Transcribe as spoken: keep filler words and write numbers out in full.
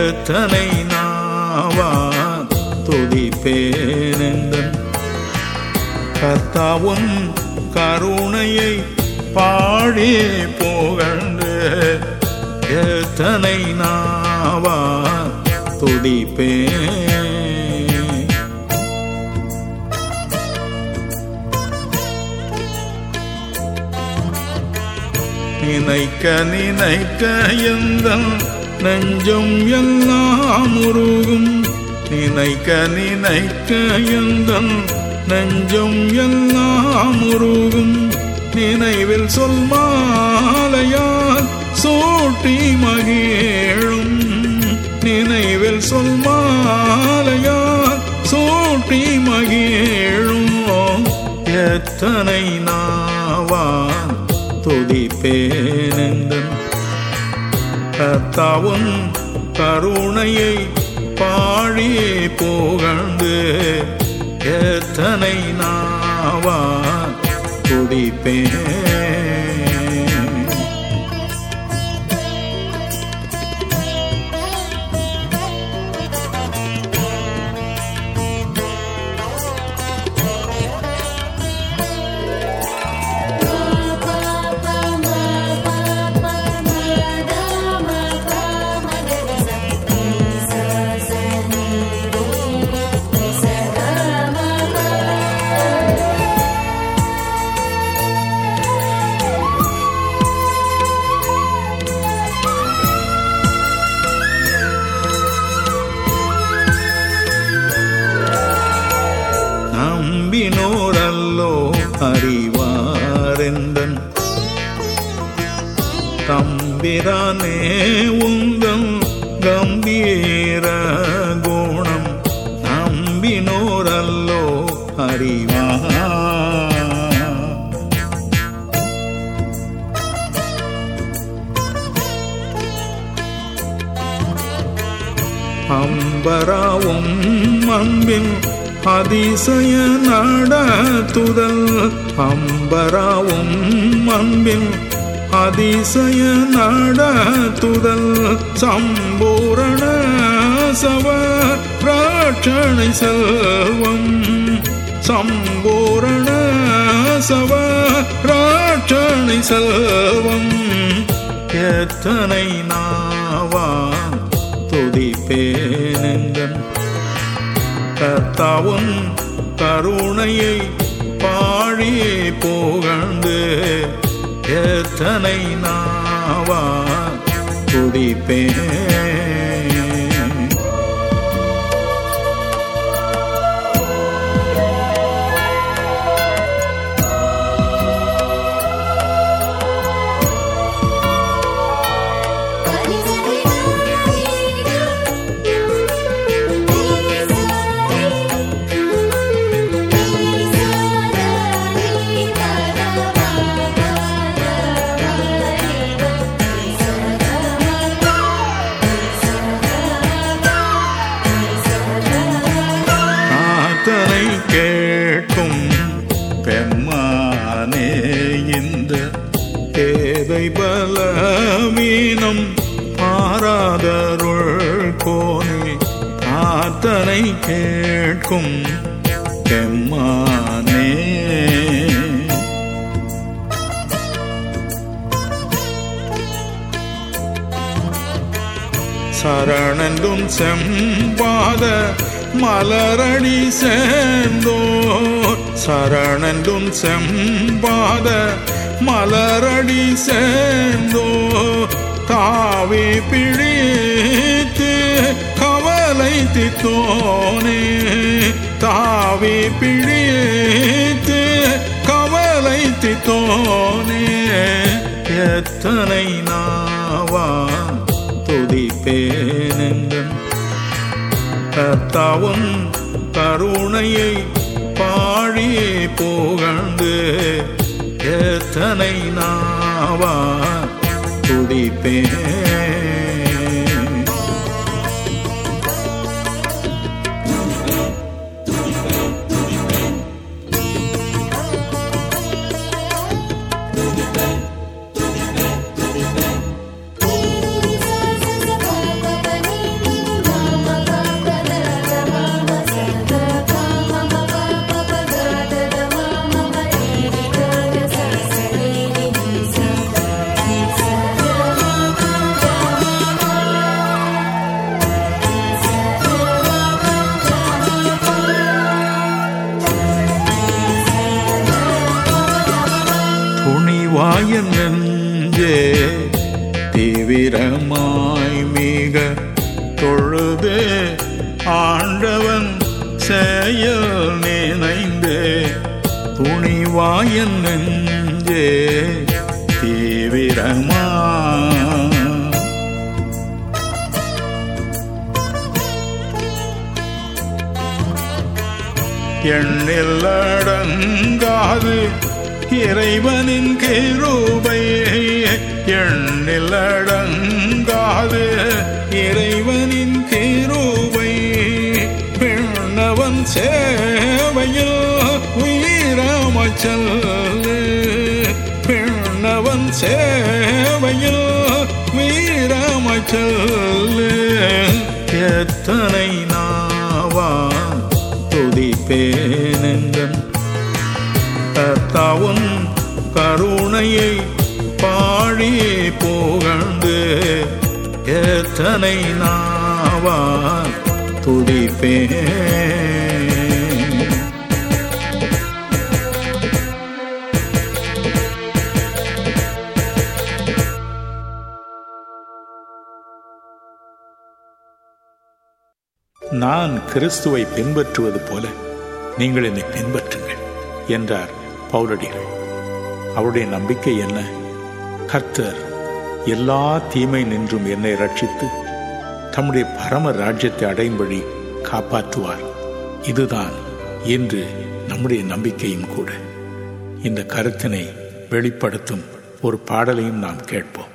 எத்தனை நாவா துதிப்பேனெந்தன் கர்த்தாவும் கருணையை பாடி புகழ்ந்து எத்தனை நாவா துதிப்பேன். நினைக்க நினைக்க எந்தன் நெஞ்சம் எல்லாம் உருகும். நினைக்க நினைக்க எந்தன் நெஞ்சம் எல்லாம் உருகும். நினைவில் சொல் மாலையால் சூட்டி மகிழும். நினைவில் சொல் மாலையால் சூட்டி மகிழும். எத்தனை நாவான் துதிப்பேனெந்தன் கர்த்தாவும் கருணையை பாடி புகழ்ந்து எத்தனை நாவா துதிப்பேன். நம்பினோரல்லோ அறிவாரெந்தன் தம்பிரானே உந்தன் கம்பீர குணம். நம்பினோரல்லோ அறிவார். அம்பராவும் அன்பின் அதிசய நடத்துதல். அம்பராவும் அன்பின் அதிசய நடத்துதல். சம்பூரண சவ ரட்சணை செல்வம். சம்பூரண சவ ரட்சணை செல்வம். எத்தனை நாவா துதிப்பேனெந்தன் கர்த்தாவும் கருணையை பாடி புகழ்ந்து எத்தனை நாவா துதிப்பேன். கேட்கும் பெம்மானே இந்த பேதை பலவீனம் ஆராதருள் கோனே. ஆத்தனை கேட்கும் பெம்மானே சரணென்றும் செம்பாத மலரடி சேர்ந்தோ. சரணென்றும் செம்பாத மலரடி சேர்ந்தோ. தாவி பிடித்து கவலை தித்தோனே. தாவி பிடித்து கவலை தித்தோனே. எத்தனை நாவா துதிப்பேனெந்தன் கர்த்தாவும் கருணையை பாடி புகழ்ந்து எத்தனை நாவா துதிப்பேன். துணிவாயன் நெஞ்சே தீவிரமாய் மிக தொழுது ஆண்டவன் செயல் நினைந்து துணிவாயன் நெஞ்சே தீவிரமா எண்ணில் அடங்காது இறைவனின் கிருபை எண்ணில் அடங்காது இறைவனின் கிருபை பின்னவன் சேவையில் உயிரமச்சல் பின்னவன் சேவையில் உயிரமச்சல் எத்தனை நாவா துதிப்பேனெங்கன் கர்த்தாவும் கருணையை பாடி புகழ்ந்து எத்தனை நாவா துதிப்பேன். நான் கிறிஸ்துவை பின்பற்றுவது போல நீங்கள் என்னை பின்பற்றுங்கள் என்றார் பவுலடிகள். அவருடைய நம்பிக்கை என்ன? கர்த்தர் எல்லா தீமை நின்றும் என்னை ரட்சித்து தம்முடைய பரம ராஜ்யத்தை அடையும்படி காப்பாற்றுவார். இதுதான் இன்று நம்முடைய நம்பிக்கையும் கூட. இந்த கருத்தினை வெளிப்படுத்தும் ஒரு பாடலையும் நாம் கேட்போம்.